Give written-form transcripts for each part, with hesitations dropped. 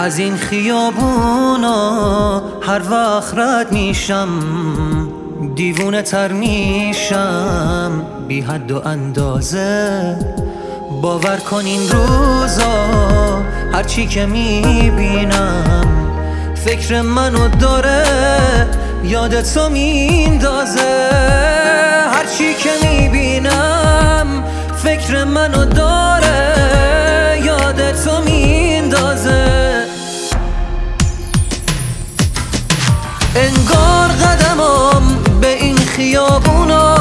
از این خیابونا هر وقت رد میشم دیوونه تر میشم بی حد و اندازه. باور کن این روزا هرچی که میبینم فکر منو داره یادتو میندازه. هرچی که میبینم فکر منو داره یادتو میندازه. انگار قدمم به این خیابونا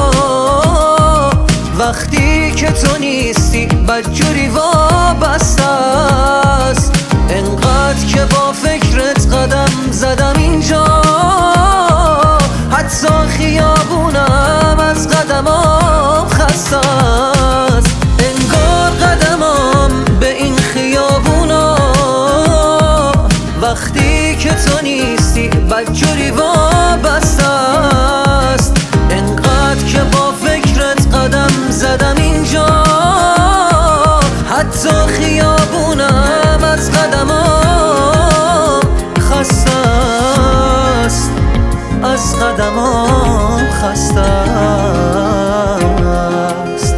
وقتی که تو نیستی بدجوری وابسته است. انقدر که با فکرت قدم زدم اینجا حتی خیابونم از قدمام خسته است. انگار قدمم به این خیابونا وقتی که تو نیستی بدجوری وابسته است. انقدر که با فکرت قدم زدم اینجا حتی خیابونم از قدمام خسته است. از قدمام خسته است.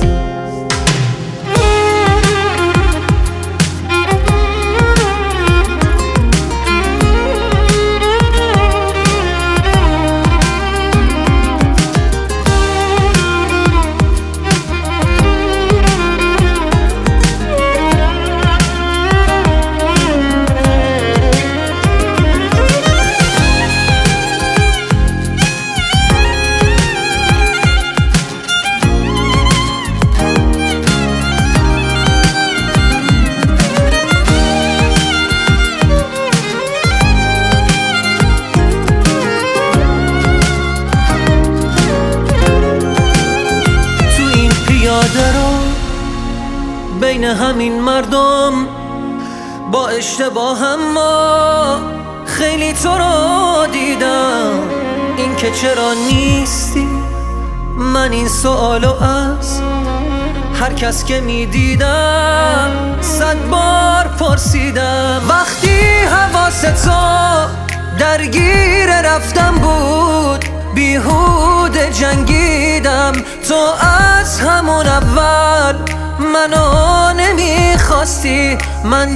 بین همین مردم با اشتباهم ما خیلی تو رو دیدم. این که چرا نیستی من این سوالو از هر کس که میدیدم 100 بار پرسیدم. وقتی حواس تو درگیر رفتم بود بیهوده جنگیدم. تو از همون اول منو نمیخواستی من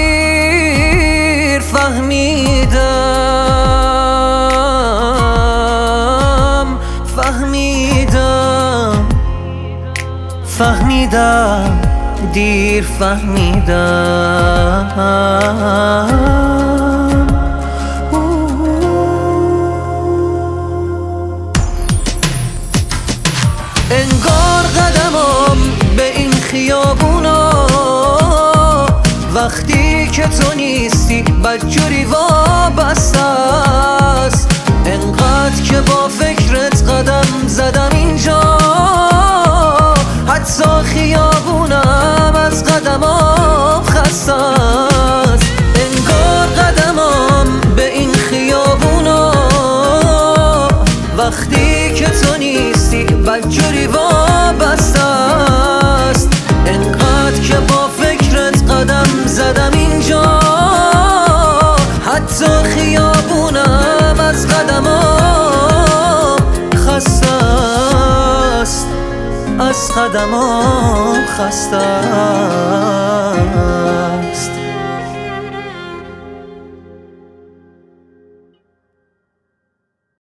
دیر فهمیدم دیر فهمیدم. انگار قدمم به این خیابونا وقتی که تو نیستی بدجوری وابسته است. انقدر که با فکرت قدم زدم اینجا حتی خیابونم از قدمام خسته است. انگار قدمم به این خیابونا وقتی که تو نیستی بدجوری وابسته است. انقدر که با فکرت قدم زدم اینجا حتی خیابونم از قدمام خسته است. از قدمام خسته است.